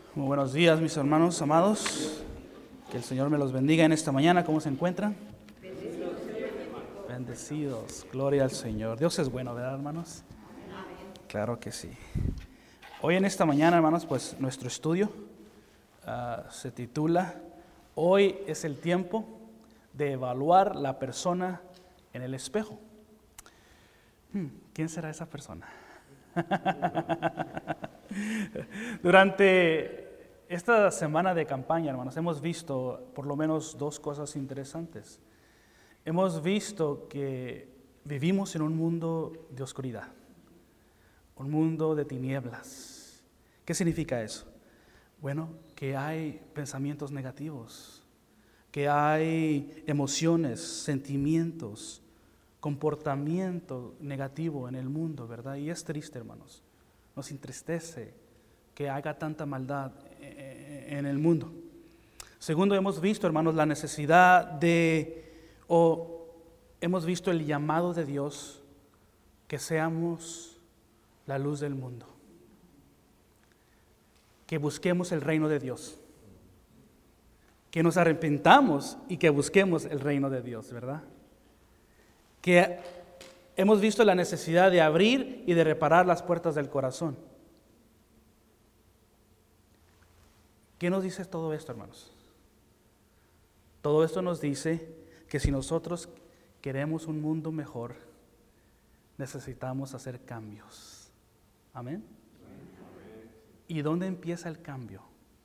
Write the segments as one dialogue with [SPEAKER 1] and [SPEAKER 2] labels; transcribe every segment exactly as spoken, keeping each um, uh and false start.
[SPEAKER 1] Muy buenos días, mis hermanos amados. Que el Señor me los bendiga en esta mañana. ¿Cómo se encuentran? Bendecidos. Bendecidos. Gloria al Señor. Dios es bueno, ¿verdad, hermanos? Claro que sí. Hoy en esta mañana, hermanos, pues nuestro estudio uh, se titula Hoy es el tiempo de evaluar la persona en el espejo. Hmm, ¿quién será esa persona? Durante esta semana de campaña, hermanos, hemos visto por lo menos dos cosas interesantes. Hemos visto que vivimos en un mundo de oscuridad, un mundo de tinieblas. ¿Qué significa eso? Bueno, que hay pensamientos negativos, que hay emociones, sentimientos, comportamiento negativo en el mundo, ¿verdad? Y es triste, hermanos. Nos entristece que haya tanta maldad en el mundo. Segundo, hemos visto, hermanos, la necesidad de, o hemos visto el llamado de Dios, que seamos la luz del mundo. Que busquemos el reino de Dios. Que nos arrepentamos y que busquemos el reino de Dios, ¿verdad? Que hemos visto la necesidad de abrir y de reparar las puertas del corazón. ¿Qué nos dice todo esto, hermanos? Todo esto nos dice que si nosotros queremos un mundo mejor, necesitamos hacer cambios. ¿Amén? ¿Y dónde empieza el cambio?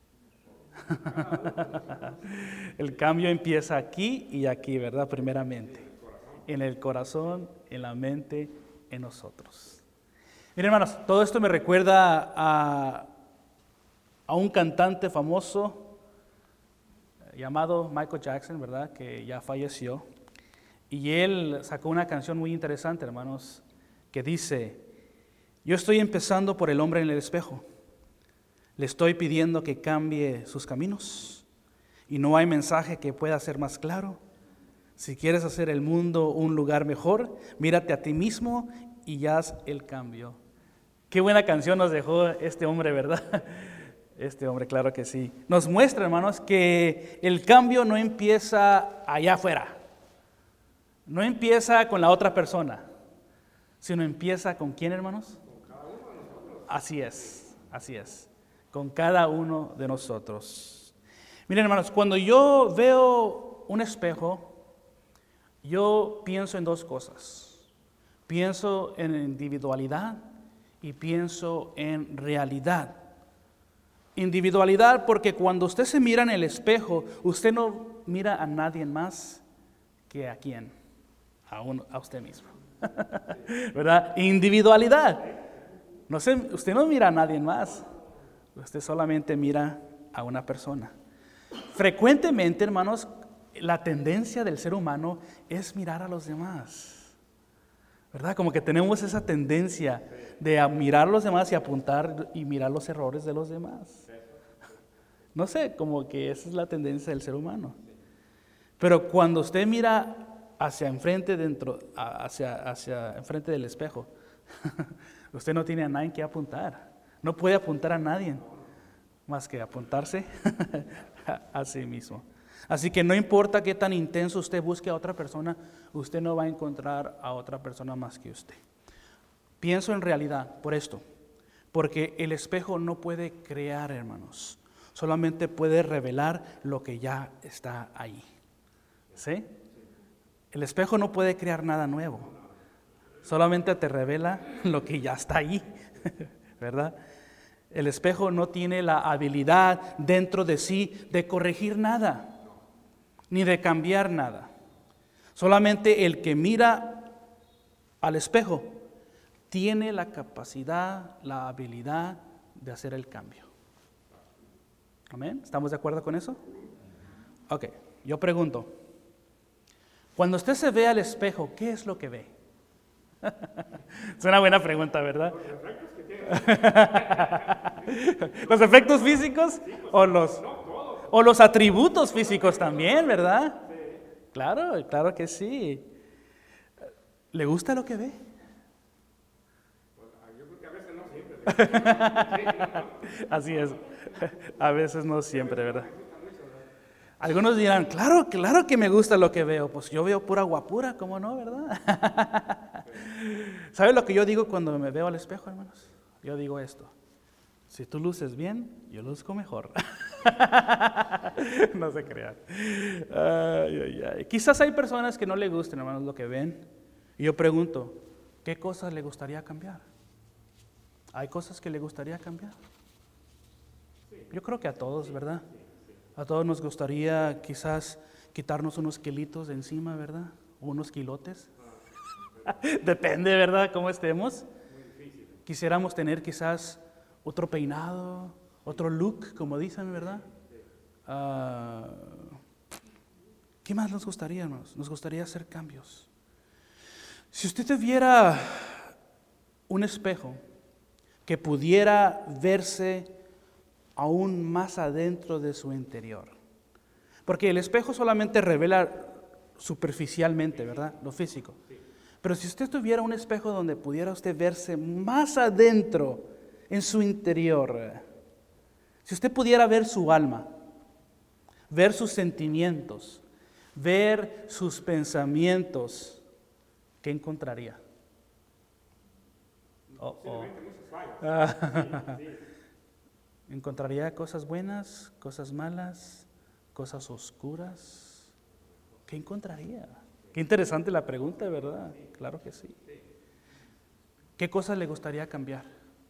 [SPEAKER 1] El cambio empieza aquí y aquí, ¿verdad? Primeramente. En el corazón, en la mente, en nosotros. Miren, hermanos, todo esto me recuerda a, a un cantante famoso llamado Michael Jackson, ¿verdad? Que ya falleció. Y él sacó una canción muy interesante, hermanos, que dice: yo estoy empezando por el hombre en el espejo. Le estoy pidiendo que cambie sus caminos. Y no hay mensaje que pueda ser más claro. Si quieres hacer el mundo un lugar mejor, mírate a ti mismo y haz el cambio. Qué buena canción nos dejó este hombre, ¿verdad? Este hombre, claro que sí. Nos muestra, hermanos, que el cambio no empieza allá afuera. No empieza con la otra persona, sino empieza con ¿quién, hermanos? Con cada uno de nosotros. Así es, así es. Con cada uno de nosotros. Miren, hermanos, cuando yo veo un espejo, yo pienso en dos cosas. Pienso en individualidad y pienso en realidad. Individualidad porque cuando usted se mira en el espejo, usted no mira a nadie más que a quién, a, uno, a usted mismo. ¿Verdad? Individualidad. No sé, usted no mira a nadie más, usted solamente mira a una persona. Frecuentemente, hermanos, la tendencia del ser humano es mirar a los demás, ¿verdad? Como que tenemos esa tendencia de mirar a los demás y apuntar y mirar los errores de los demás. No sé, como que esa es la tendencia del ser humano. Pero cuando usted mira hacia enfrente, dentro, hacia, hacia enfrente del espejo, usted no tiene a nadie que apuntar. No puede apuntar a nadie más que apuntarse a sí mismo. Así que no importa qué tan intenso usted busque a otra persona, usted no va a encontrar a otra persona más que usted. Pienso en realidad por esto, porque el espejo no puede crear, hermanos, solamente puede revelar lo que ya está ahí. ¿Sí? El espejo no puede crear nada nuevo, solamente te revela lo que ya está ahí, ¿verdad? El espejo no tiene la habilidad dentro de sí de corregir nada, ni de cambiar nada. Solamente el que mira al espejo tiene la capacidad, la habilidad de hacer el cambio. ¿Amén? ¿Estamos de acuerdo con eso? Ok, yo pregunto, cuando usted se ve al espejo, ¿qué es lo que ve? Es una buena pregunta, ¿verdad? ¿Los efectos físicos o los, o los atributos físicos también, verdad? Claro, claro que sí. ¿Le gusta lo que ve? Yo creo que a veces no siempre. Así es. A veces no siempre, ¿verdad? Algunos dirán, claro, claro que me gusta lo que veo. Pues yo veo pura guapura, ¿cómo no, verdad? ¿Sabes lo que yo digo cuando me veo al espejo, hermanos? Yo digo esto: si tú luces bien, yo luzco mejor. No se crean. Ay, ay, ay. Quizás hay personas que no le gusten, hermanos, lo que ven. Y yo pregunto, ¿qué cosas le gustaría cambiar? ¿Hay cosas que le gustaría cambiar? Yo creo que a todos, ¿verdad? A todos nos gustaría quizás quitarnos unos kilitos de encima, ¿verdad? O unos kilotes. Depende, ¿verdad? Cómo estemos. Quisiéramos tener quizás otro peinado, otro look, como dicen, ¿verdad? Uh, ¿Qué más nos gustaría, hermanos? Nos gustaría hacer cambios. Si usted tuviera un espejo que pudiera verse aún más adentro de su interior, porque el espejo solamente revela superficialmente, ¿verdad? Lo físico. Pero si usted tuviera un espejo donde pudiera usted verse más adentro en su interior, si usted pudiera ver su alma, ver sus sentimientos, ver sus pensamientos, ¿qué encontraría? Oh, oh. ¿Encontraría cosas buenas, cosas malas, cosas oscuras? ¿Qué encontraría? Qué interesante la pregunta, ¿verdad? Claro que sí. ¿Qué cosas le gustaría cambiar?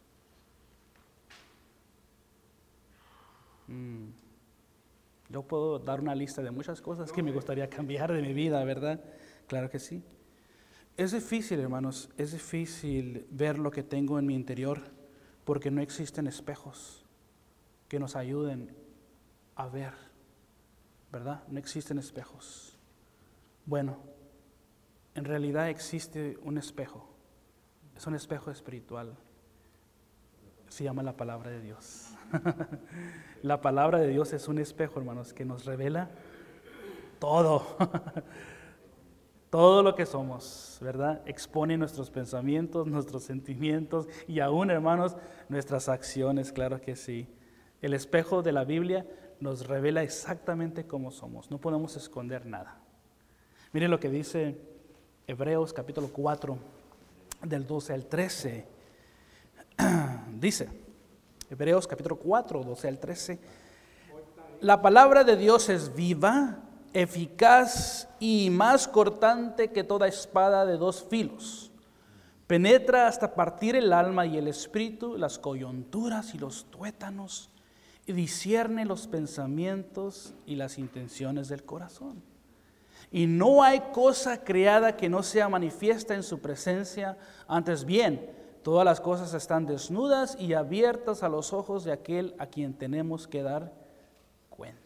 [SPEAKER 1] Mm. Yo puedo dar una lista de muchas cosas que me gustaría cambiar de mi vida, ¿verdad? Claro que sí. Es difícil, hermanos, es difícil ver lo que tengo en mi interior porque no existen espejos que nos ayuden a ver, ¿verdad? No existen espejos. Bueno, en realidad existe un espejo. Es un espejo espiritual. Se llama la palabra de Dios. La palabra de Dios es un espejo, hermanos, que nos revela todo. Todo lo que somos, ¿verdad? Expone nuestros pensamientos, nuestros sentimientos y aún, hermanos, nuestras acciones, claro que sí. El espejo de la Biblia nos revela exactamente cómo somos. No podemos esconder nada. Miren lo que dice Hebreos capítulo cuatro, del doce al trece. Dice, Hebreos capítulo cuatro, doce al trece. La palabra de Dios es viva, eficaz y más cortante que toda espada de dos filos. Penetra hasta partir el alma y el espíritu, las coyunturas y los tuétanos, y discierne los pensamientos y las intenciones del corazón. Y no hay cosa creada que no sea manifiesta en su presencia, antes bien, todas las cosas están desnudas y abiertas a los ojos de aquel a quien tenemos que dar cuenta.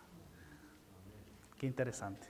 [SPEAKER 1] Qué interesante.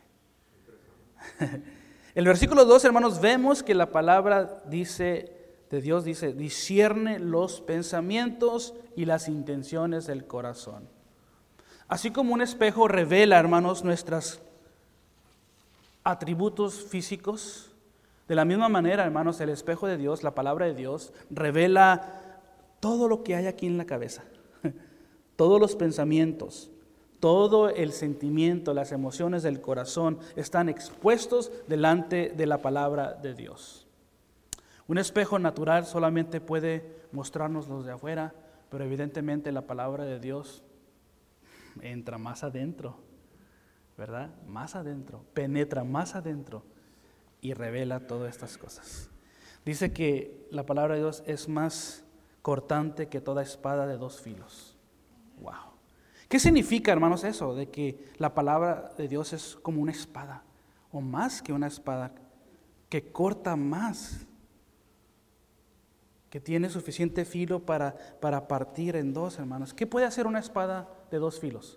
[SPEAKER 1] El versículo dos, hermanos, vemos que la palabra dice, de Dios dice, discierne los pensamientos y las intenciones del corazón. Así como un espejo revela, hermanos, nuestros atributos físicos, de la misma manera, hermanos, el espejo de Dios, la palabra de Dios, revela todo lo que hay aquí en la cabeza, todos los pensamientos. Todo el sentimiento, las emociones del corazón están expuestos delante de la palabra de Dios. Un espejo natural solamente puede mostrarnos los de afuera, pero evidentemente la palabra de Dios entra más adentro, ¿verdad? Más adentro, penetra más adentro y revela todas estas cosas. Dice que la palabra de Dios es más cortante que toda espada de dos filos. ¡Wow! ¿Qué significa, hermanos, eso? De que la palabra de Dios es como una espada, o más que una espada, que corta más, que tiene suficiente filo para, para partir en dos, hermanos. ¿Qué puede hacer una espada de dos filos?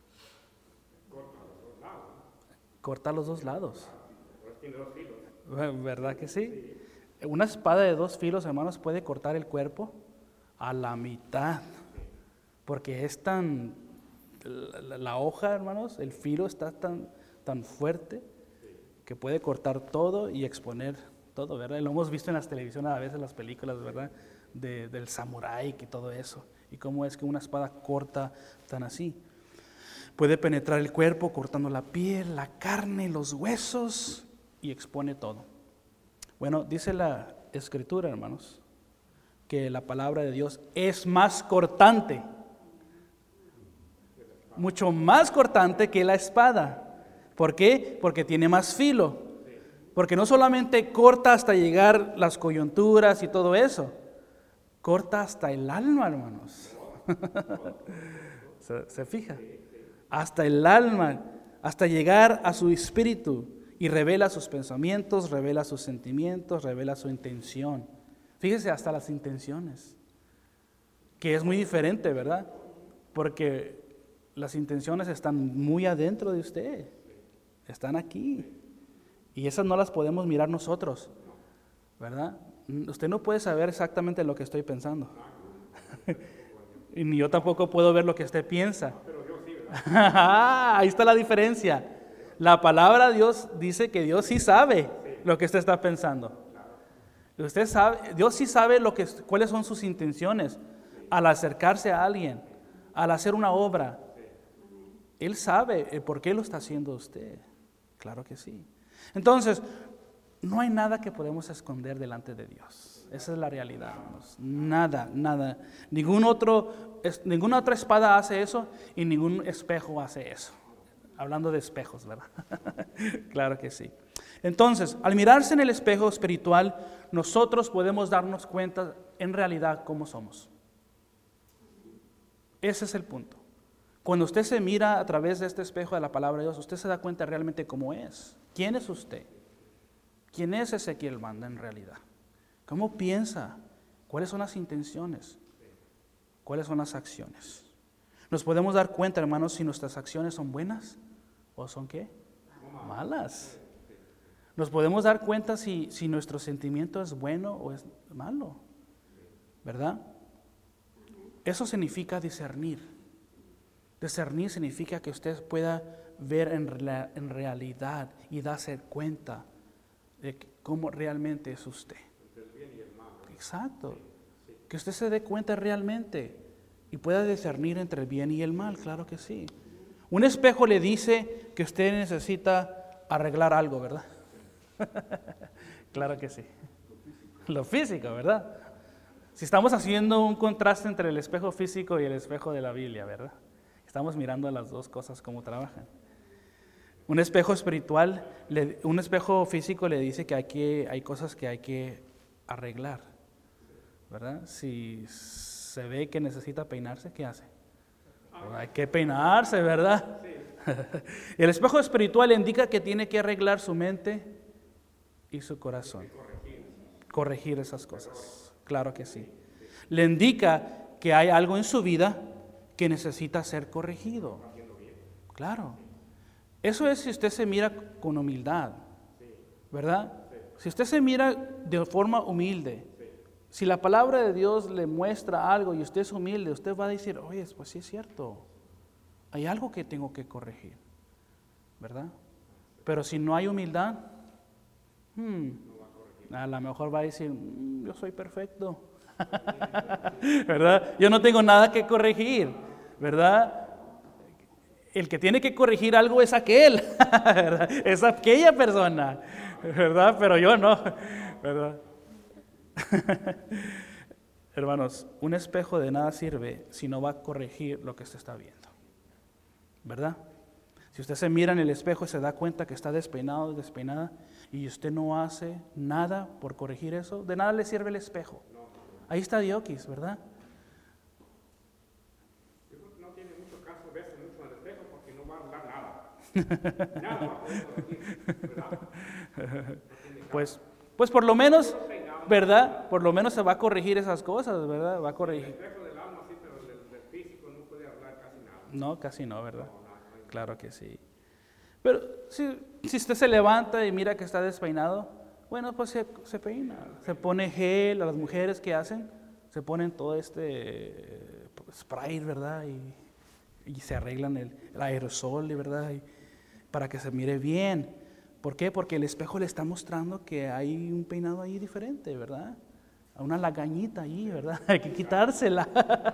[SPEAKER 1] Cortar los dos lados. ¿Verdad que sí? Una espada de dos filos, hermanos, puede cortar el cuerpo a la mitad, porque es tan... La, la hoja, hermanos, el filo está tan, tan fuerte que puede cortar todo y exponer todo, ¿verdad? Lo hemos visto en las televisiones, a veces en las películas, ¿verdad? de, del samurái y todo eso. Y cómo es que una espada corta tan así. Puede penetrar el cuerpo cortando la piel, la carne, los huesos y expone todo. Bueno, dice la Escritura, hermanos, que la palabra de Dios es más cortante, mucho más cortante que la espada. ¿Por qué? Porque tiene más filo. Porque no solamente corta hasta llegar las coyunturas y todo eso, corta hasta el alma, hermanos. ¿Se, se fija? Hasta el alma, hasta llegar a su espíritu y revela sus pensamientos, revela sus sentimientos, revela su intención. Fíjese, hasta las intenciones, que es muy diferente, ¿verdad? Porque las intenciones están muy adentro de usted, están aquí, y esas no las podemos mirar nosotros, ¿verdad? Usted no puede saber exactamente lo que estoy pensando, y ni yo tampoco puedo ver lo que usted piensa. Ahí está la diferencia. La palabra de Dios dice que Dios sí sabe lo que usted está pensando. Usted sabe, Dios sí sabe lo que, cuáles son sus intenciones al acercarse a alguien, al hacer una obra. Él sabe el por qué lo está haciendo usted. Claro que sí. Entonces, no hay nada que podemos esconder delante de Dios. Esa es la realidad, hermanos. Nada, nada. Ningún otro, es, ninguna otra espada hace eso y ningún espejo hace eso. Hablando de espejos, ¿verdad? Claro que sí. Entonces, al mirarse en el espejo espiritual, nosotros podemos darnos cuenta en realidad cómo somos. Ese es el punto. Cuando usted se mira a través de este espejo de la palabra de Dios, usted se da cuenta realmente cómo es. ¿Quién es usted? ¿Quién es Ezequiel Banda en realidad? ¿Cómo piensa? ¿Cuáles son las intenciones? ¿Cuáles son las acciones? Nos podemos dar cuenta, hermanos, si nuestras acciones son buenas o son ¿qué? Malas. Nos podemos dar cuenta si, si nuestro sentimiento es bueno o es malo, ¿verdad? Eso significa discernir. Discernir significa que usted pueda ver en, la, en realidad y darse cuenta de cómo realmente es usted. Exacto. Que usted se dé cuenta realmente y pueda discernir entre el bien y el mal, claro que sí. Un espejo le dice que usted necesita arreglar algo, ¿verdad? Claro que sí. Lo físico, ¿verdad? Si estamos haciendo un contraste entre el espejo físico y el espejo de la Biblia, ¿verdad? Estamos mirando las dos cosas cómo trabajan. Un espejo espiritual, un espejo físico le dice que hay, que hay cosas que hay que arreglar, ¿verdad? Si se ve que necesita peinarse, ¿qué hace? Pues hay que peinarse, ¿verdad? El espejo espiritual le indica que tiene que arreglar su mente y su corazón. Corregir esas cosas, claro que sí. Le indica que hay algo en su vida que necesita ser corregido. Claro. Eso es si usted se mira con humildad, ¿verdad? Si usted se mira de forma humilde, si la palabra de Dios le muestra algo y usted es humilde, usted va a decir, oye, pues sí es cierto, hay algo que tengo que corregir, ¿verdad? Pero si no hay humildad, hmm, a lo mejor va a decir, mm, yo soy perfecto, ¿verdad? Yo no tengo nada que corregir, ¿verdad? El que tiene que corregir algo es aquel, ¿verdad? Es aquella persona, ¿verdad? Pero yo no, ¿verdad? Hermanos, un espejo de nada sirve si no va a corregir lo que usted está viendo, ¿verdad? Si usted se mira en el espejo y se da cuenta que está despeinado, despeinada, y usted no hace nada por corregir eso, de nada le sirve el espejo. Ahí está Diokis, ¿verdad?
[SPEAKER 2] No tiene mucho caso verse mucho en el espejo porque no va a hablar nada. Nada va a poder corregir, ¿verdad? No
[SPEAKER 1] pues, pues por lo menos, ¿verdad? Por lo menos se va a corregir esas cosas, ¿verdad? Va a corregir.
[SPEAKER 2] El espejo del alma sí, pero del, del físico no puede hablar casi nada.
[SPEAKER 1] No, casi no, ¿verdad? Claro que sí. Pero si, si usted se levanta y mira que está despeinado, bueno, pues se, se peina, se pone gel. A las mujeres que hacen, se ponen todo este spray, ¿verdad? Y, y se arreglan el, el aerosol, ¿verdad? Y, para que se mire bien. ¿Por qué? Porque el espejo le está mostrando que hay un peinado ahí diferente, ¿verdad? una lagañita ahí, ¿verdad? Hay que quitársela.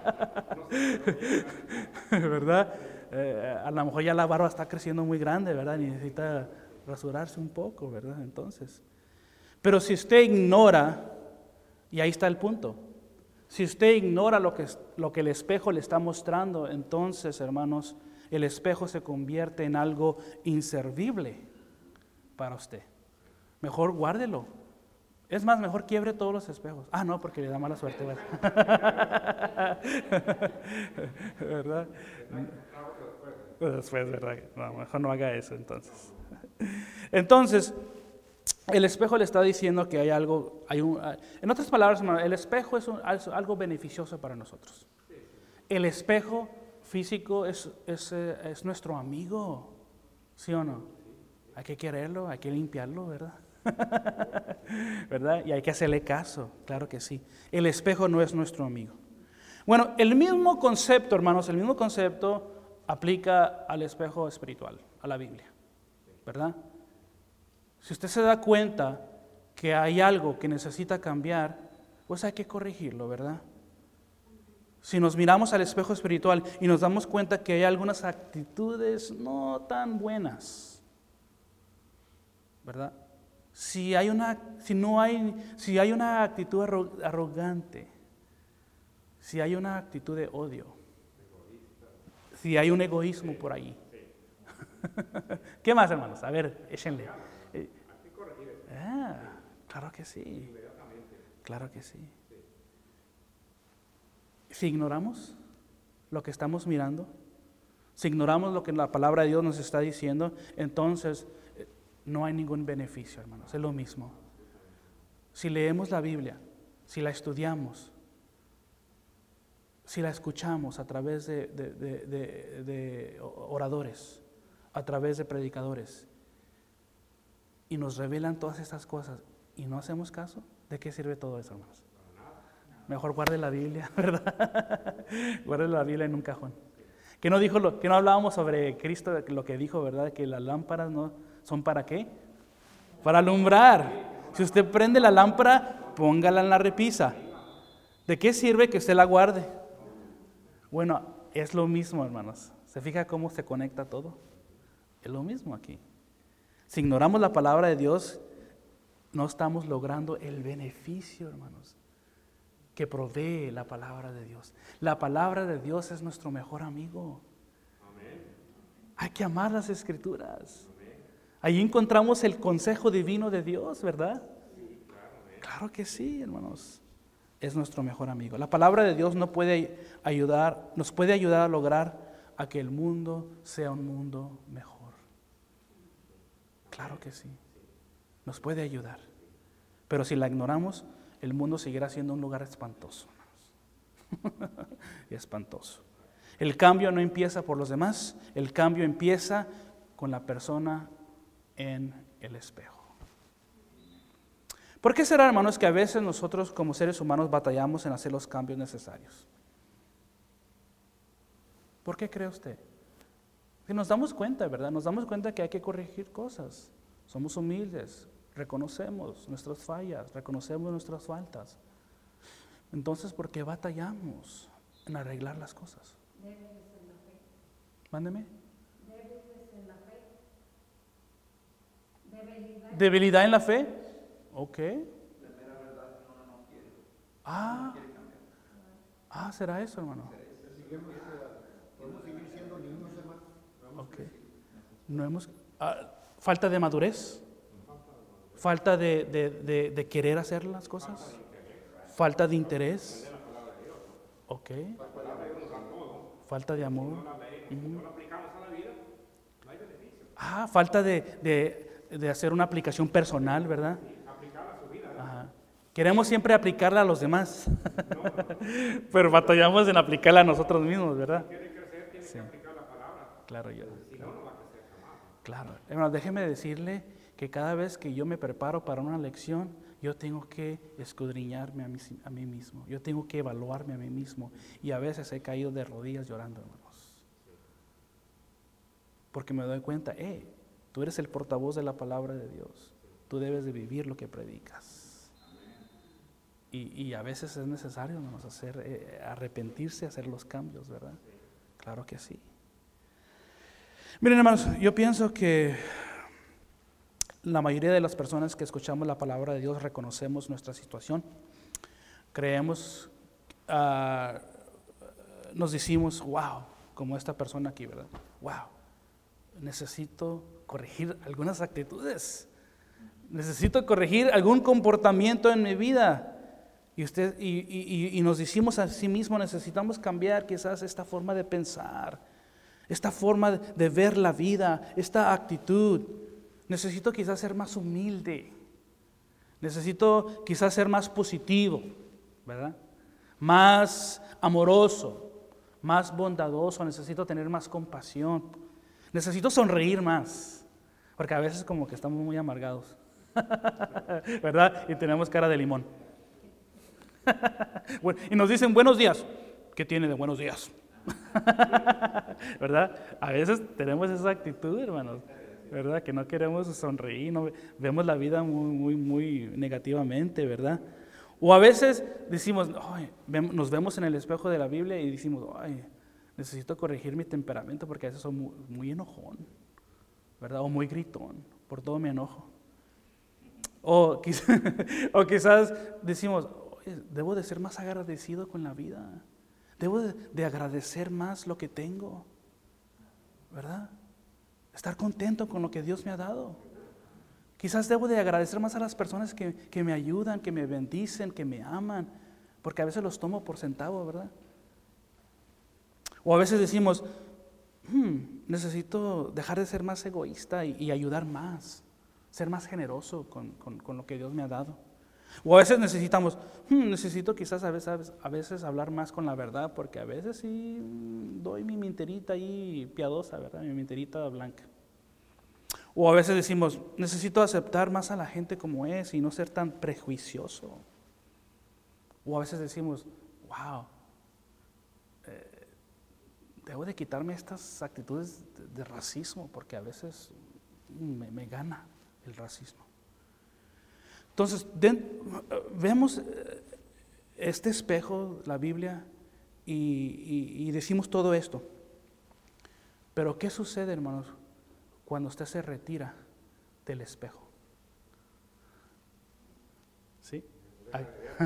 [SPEAKER 1] ¿Verdad? Eh, a lo mejor ya la barba está creciendo muy grande, ¿verdad? Y necesita rasurarse un poco, ¿verdad? Entonces, pero si usted ignora, y ahí está el punto, si usted ignora lo que, lo que el espejo le está mostrando, entonces, hermanos, el espejo se convierte en algo inservible para usted. Mejor guárdelo. Es más, mejor quiebre todos los espejos. Ah, no, porque le da mala suerte, ¿verdad? ¿Verdad? Después, ¿verdad? No, mejor no haga eso entonces. Entonces, el espejo le está diciendo que hay algo, hay un, en otras palabras, hermano, el espejo es, un, es algo beneficioso para nosotros. El espejo físico es, es, es nuestro amigo, ¿sí o no? Hay que quererlo, hay que limpiarlo, ¿verdad? ¿Verdad? Y hay que hacerle caso, claro que sí. El espejo no es nuestro amigo. Bueno, el mismo concepto, hermanos, el mismo concepto aplica al espejo espiritual, a la Biblia, ¿verdad? Si usted se da cuenta que hay algo que necesita cambiar, pues hay que corregirlo, ¿verdad? Si nos miramos al espejo espiritual y nos damos cuenta que hay algunas actitudes no tan buenas, ¿verdad? Si hay una, si no hay, si hay una actitud arrogante, si hay una actitud de odio, si hay un egoísmo por ahí. ¿Qué más, hermanos? A ver, échenle. Ah, claro que sí. Claro que sí. Si ignoramos lo que estamos mirando, si ignoramos lo que la palabra de Dios nos está diciendo, entonces no hay ningún beneficio, hermanos. Es lo mismo. Si leemos la Biblia, si la estudiamos, si la escuchamos a través de, de, de, de, de oradores, a través de predicadores, y nos revelan todas estas cosas y no hacemos caso, ¿de qué sirve todo eso, hermanos? Mejor guarde la Biblia, ¿verdad? Guarde la Biblia en un cajón. Que no dijo lo, que no hablábamos sobre Cristo, lo que dijo, ¿verdad? Que las lámparas no son ¿para qué? Para alumbrar. Si usted prende la lámpara, póngala en la repisa. ¿De qué sirve que usted la guarde? Bueno, es lo mismo, hermanos. ¿Se fija cómo se conecta todo? Es lo mismo aquí. Si ignoramos la palabra de Dios, no estamos logrando el beneficio, hermanos, que provee la palabra de Dios. La palabra de Dios es nuestro mejor amigo. Amén. Hay que amar las Escrituras. Amén. Ahí encontramos el consejo divino de Dios, ¿verdad? Sí, claro, claro que sí, hermanos. Es nuestro mejor amigo. La palabra de Dios no puede ayudar, nos puede ayudar a lograr a que el mundo sea un mundo mejor. Claro que sí. Nos puede ayudar. Pero si la ignoramos, el mundo seguirá siendo un lugar espantoso. Espantoso. El cambio no empieza por los demás, el cambio empieza con la persona en el espejo. ¿Por qué será, hermanos, que a veces nosotros como seres humanos batallamos en hacer los cambios necesarios? ¿Por qué cree usted? Que nos damos cuenta, ¿verdad? Nos damos cuenta que hay que corregir cosas. Somos humildes, reconocemos nuestras fallas, reconocemos nuestras faltas. Entonces, ¿por qué batallamos en arreglar las cosas?
[SPEAKER 3] Débiles en la fe.
[SPEAKER 1] Mándeme.
[SPEAKER 3] Débiles en la fe. Debilidad.
[SPEAKER 1] ¿Debilidad en la fe? Ok.
[SPEAKER 4] La mera verdad que uno no quiere.
[SPEAKER 1] Ah,
[SPEAKER 4] No quiere cambiar.
[SPEAKER 1] ah, ¿será eso, hermano?
[SPEAKER 2] Podemos seguir siendo niños, hermano.
[SPEAKER 1] Ok. No hemos, ah, falta de madurez, falta de, de, de, de querer hacer las cosas, falta de interés, ok, falta de amor, uh-huh. Ah, falta de, de, de hacer una aplicación personal, ¿verdad? Ajá. Queremos siempre aplicarla a los demás, pero batallamos en aplicarla a nosotros mismos, ¿verdad? Sí. Claro, yo. Claro, hermano, déjeme decirle que cada vez que yo me preparo para una lección, yo tengo que escudriñarme a mí, a mí mismo, yo tengo que evaluarme a mí mismo, y a veces he caído de rodillas llorando, hermanos, porque me doy cuenta, eh, tú eres el portavoz de la palabra de Dios, tú debes de vivir lo que predicas. Y, y a veces es necesario, hermanos, hacer, eh, arrepentirse, hacer los cambios, ¿verdad? Claro que sí. Miren, hermanos, yo pienso que la mayoría de las personas que escuchamos la palabra de Dios reconocemos nuestra situación. Creemos, uh, nos decimos, wow, como esta persona aquí, ¿verdad? Wow, necesito corregir algunas actitudes. Necesito corregir algún comportamiento en mi vida. Y, usted, y, y, y nos decimos a sí mismos, necesitamos cambiar quizás esta forma de pensar, esta forma de, de ver la vida, esta actitud. Necesito quizás ser más humilde. Necesito quizás ser más positivo, ¿verdad? Más amoroso, más bondadoso. Necesito tener más compasión. Necesito sonreír más, porque a veces como que estamos muy amargados, ¿verdad? Y tenemos cara de limón. Bueno, y nos dicen buenos días. ¿Qué tiene de buenos días? ¿Verdad? A veces tenemos esa actitud, hermanos, ¿verdad? Que no queremos sonreír, no, vemos la vida muy, muy, muy negativamente, ¿verdad? O a veces decimos, ay, nos vemos en el espejo de la Biblia y decimos, ay, necesito corregir mi temperamento porque a veces soy muy, muy enojón, ¿verdad? O muy gritón, por todo mi enojo. O quizás, o quizás decimos, oye, debo de ser más agradecido con la vida. Debo de, de agradecer más lo que tengo, ¿verdad? Estar contento con lo que Dios me ha dado. Quizás debo de agradecer más a las personas que, que me ayudan, que me bendicen, que me aman, porque a veces los tomo por centavo, ¿verdad? O a veces decimos, hmm, necesito dejar de ser más egoísta y, y ayudar más, ser más generoso con, con, con lo que Dios me ha dado. O a veces necesitamos, hmm, necesito quizás a veces, a veces hablar más con la verdad, porque a veces sí doy mi mentirita ahí piadosa, ¿verdad? Mi mentirita blanca. O a veces decimos, necesito aceptar más a la gente como es y no ser tan prejuicioso. O a veces decimos, wow, eh, debo de quitarme estas actitudes de, de racismo, porque a veces me, me gana el racismo. Entonces, de, vemos este espejo, la Biblia, y, y, y decimos todo esto. Pero ¿qué sucede, hermanos, cuando usted se retira del espejo? ¿Sí? Ay.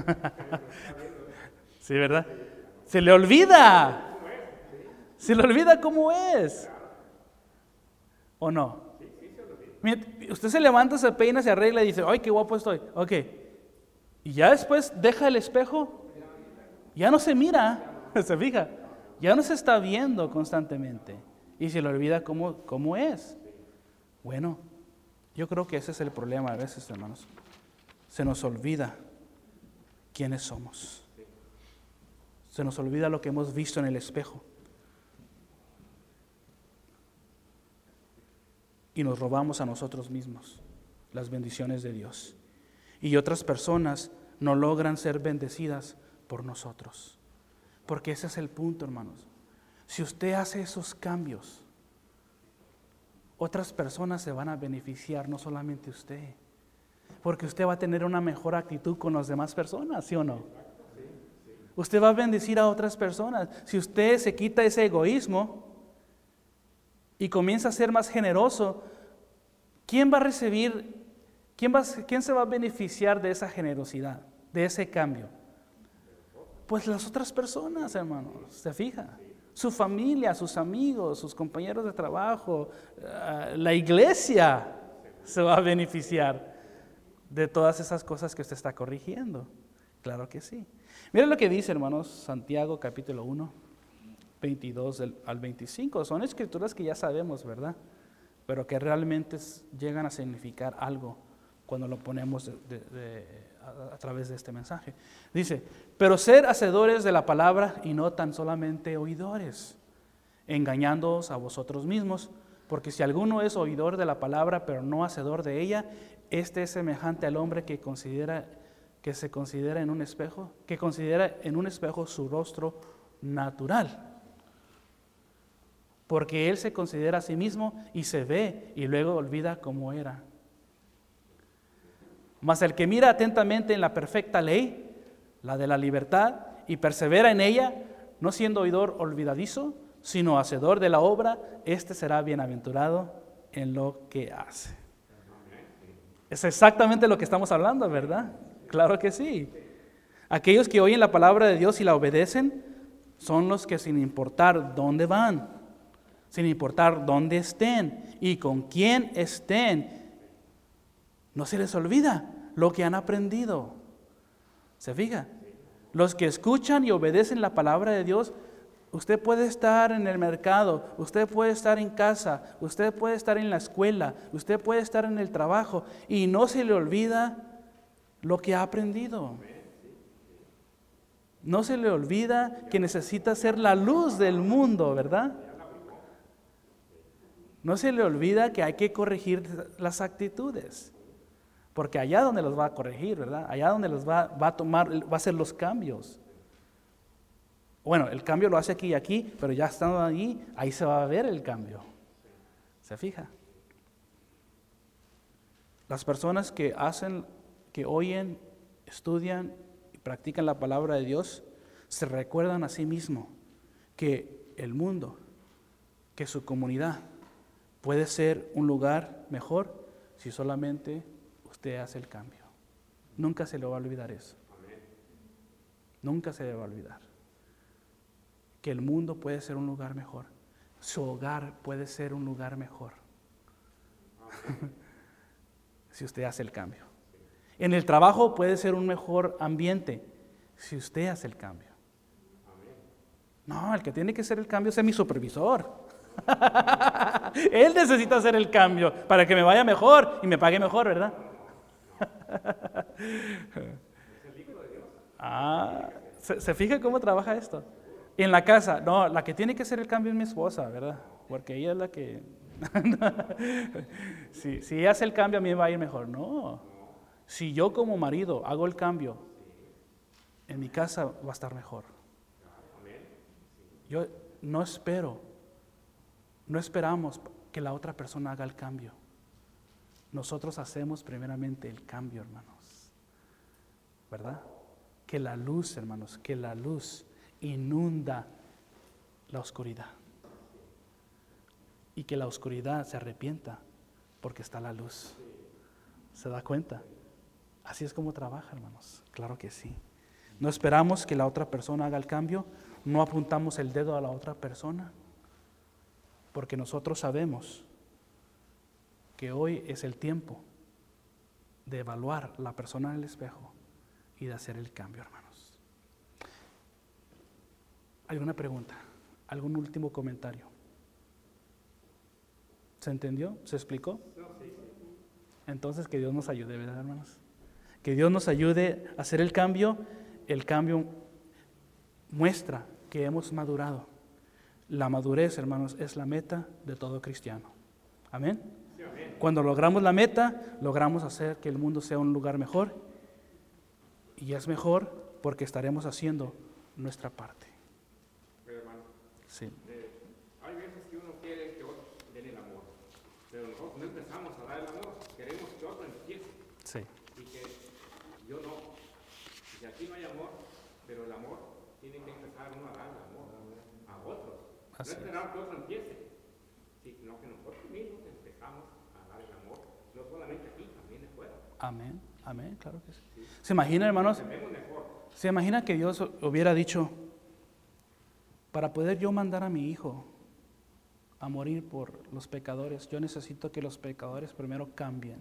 [SPEAKER 1] Sí, ¿verdad? Se le olvida. Se le olvida cómo es. ¿O no? Usted se levanta, se peina, se arregla y dice, ¡ay, qué guapo estoy! Ok. Y ya después deja el espejo, ya no se mira, se fija, ya no se está viendo constantemente y se le olvida cómo, cómo es. Bueno, yo creo que ese es el problema a veces, hermanos. Se nos olvida quiénes somos. Se nos olvida lo que hemos visto en el espejo. Y nos robamos a nosotros mismos las bendiciones de Dios. Y otras personas no logran ser bendecidas por nosotros. Porque ese es el punto, hermanos. Si usted hace esos cambios, otras personas se van a beneficiar, no solamente usted. Porque usted va a tener una mejor actitud con las demás personas, ¿sí o no? Usted va a bendecir a otras personas. Si usted se quita ese egoísmo y comienza a ser más generoso, ¿quién va a recibir, quién, va, quién se va a beneficiar de esa generosidad, de ese cambio? Pues las otras personas, hermanos, ¿se fija? Su familia, sus amigos, sus compañeros de trabajo, uh, la iglesia se va a beneficiar de todas esas cosas que usted está corrigiendo. Claro que sí. Miren lo que dice, hermanos, Santiago capítulo uno. veintidós al veinticinco, son escrituras que ya sabemos, ¿verdad? Pero que realmente llegan a significar algo cuando lo ponemos de, de, de, a, a través de este mensaje. Dice, pero sed hacedores de la palabra y no tan solamente oidores, engañándoos a vosotros mismos, porque si alguno es oidor de la palabra, pero no hacedor de ella, este es semejante al hombre que considera, que se considera en un espejo, que considera en un espejo su rostro natural. Porque él se considera a sí mismo y se ve y luego olvida cómo era. Mas el que mira atentamente en la perfecta ley, la de la libertad, y persevera en ella, no siendo oidor olvidadizo, sino hacedor de la obra, este será bienaventurado en lo que hace. Es exactamente lo que estamos hablando, ¿verdad? Claro que sí. Aquellos que oyen la palabra de Dios y la obedecen son los que, sin importar dónde van, sin importar dónde estén y con quién estén, no se les olvida lo que han aprendido. ¿Se fija? Los que escuchan y obedecen la palabra de Dios, usted puede estar en el mercado, usted puede estar en casa, usted puede estar en la escuela, usted puede estar en el trabajo y no se le olvida lo que ha aprendido. No se le olvida que necesita ser la luz del mundo, ¿verdad? No se le olvida que hay que corregir las actitudes. Porque allá donde los va a corregir, ¿verdad? Allá donde los va, va a tomar, va a hacer los cambios. Bueno, el cambio lo hace aquí y aquí, pero ya estando allí, ahí se va a ver el cambio. ¿Se fija? Las personas que hacen, que oyen, estudian y practican la palabra de Dios, se recuerdan a sí mismos que el mundo, que su comunidad puede ser un lugar mejor si solamente usted hace el cambio. Nunca se le va a olvidar eso. Nunca se le va a olvidar que el mundo puede ser un lugar mejor. Su hogar puede ser un lugar mejor si usted hace el cambio. En el trabajo puede ser un mejor ambiente si usted hace el cambio. No, el que tiene que hacer el cambio es mi supervisor. Él necesita hacer el cambio para que me vaya mejor y me pague mejor, ¿verdad? Ah, ¿se, ¿se fija cómo trabaja esto? En la casa, no, la que tiene que hacer el cambio es mi esposa, ¿verdad? Porque ella es la que... si, si ella hace el cambio, a mí me va a ir mejor. No, si yo como marido hago el cambio, en mi casa va a estar mejor. Yo no espero, no esperamos que la otra persona haga el cambio. Nosotros hacemos primeramente el cambio, hermanos. ¿Verdad? Que la luz, hermanos, que la luz inunda la oscuridad. Y que la oscuridad se arrepienta porque está la luz. ¿Se da cuenta? Así es como trabaja, hermanos. Claro que sí. No esperamos que la otra persona haga el cambio. No apuntamos el dedo a la otra persona. Porque nosotros sabemos que hoy es el tiempo de evaluar la persona en el espejo y de hacer el cambio, hermanos. ¿Alguna pregunta? ¿Algún último comentario? ¿Se entendió? ¿Se explicó? Entonces que Dios nos ayude, ¿verdad, hermanos? Que Dios nos ayude a hacer el cambio. El cambio muestra que hemos madurado. La madurez, hermanos, es la meta de todo cristiano. ¿Amén?
[SPEAKER 2] Sí, amén.
[SPEAKER 1] Cuando logramos la meta, logramos hacer que el mundo sea un lugar mejor. Y es mejor porque estaremos haciendo nuestra parte.
[SPEAKER 2] Pero, hermano,
[SPEAKER 1] Sí.
[SPEAKER 2] eh, hay veces que uno quiere que otros den el amor, pero nosotros no empezamos a dar el amor, queremos que otro empiece
[SPEAKER 1] Sí.
[SPEAKER 2] y que yo no. Y aquí no hay amor, pero el amor tiene que empezar uno a dar el amor a otros.
[SPEAKER 1] Así
[SPEAKER 2] no
[SPEAKER 1] es.
[SPEAKER 2] esperar que otro empiece, sino que nosotros mismos empezamos a dar el amor, no solamente aquí, también afuera.
[SPEAKER 1] Amén. Amén, claro que sí. ¿Se imagina, hermanos?
[SPEAKER 2] Tenemos mejor.
[SPEAKER 1] ¿Se imagina que Dios hubiera dicho, para poder yo mandar a mi hijo a morir por los pecadores, yo necesito que los pecadores primero cambien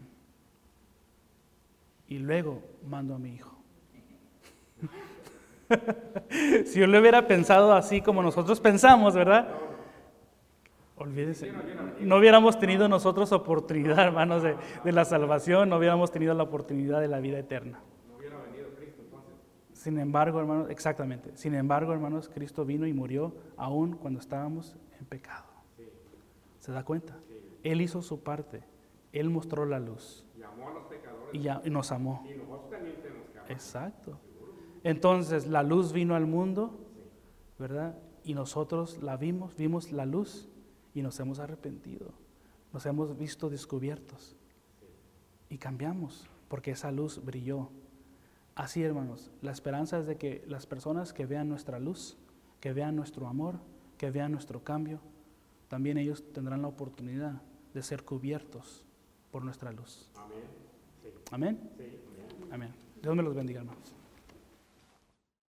[SPEAKER 1] y luego mando a mi hijo? Si yo le hubiera pensado así como nosotros pensamos, ¿verdad? Olvídese, no hubiéramos tenido nosotros oportunidad, hermanos, de, de la salvación, no hubiéramos tenido la oportunidad de la vida eterna.
[SPEAKER 2] No hubiera venido Cristo entonces.
[SPEAKER 1] Sin embargo, hermanos, exactamente, sin embargo, hermanos, Cristo vino y murió aún cuando estábamos en pecado. ¿Se da cuenta? Él hizo su parte, Él mostró la luz
[SPEAKER 2] Y amó a los pecadores
[SPEAKER 1] y, ya, y nos amó.
[SPEAKER 2] y nosotros también tenemos que amar.
[SPEAKER 1] Exacto. Entonces la luz vino al mundo, ¿verdad? Y nosotros la vimos, vimos la luz y nos hemos arrepentido. Nos hemos visto descubiertos y cambiamos porque esa luz brilló. Así, hermanos, la esperanza es de que las personas que vean nuestra luz, que vean nuestro amor, que vean nuestro cambio, también ellos tendrán la oportunidad de ser cubiertos por nuestra luz.
[SPEAKER 2] Amén. Sí.
[SPEAKER 1] Amén.
[SPEAKER 2] Sí. Amén.
[SPEAKER 1] Amén. Dios me los bendiga, hermanos.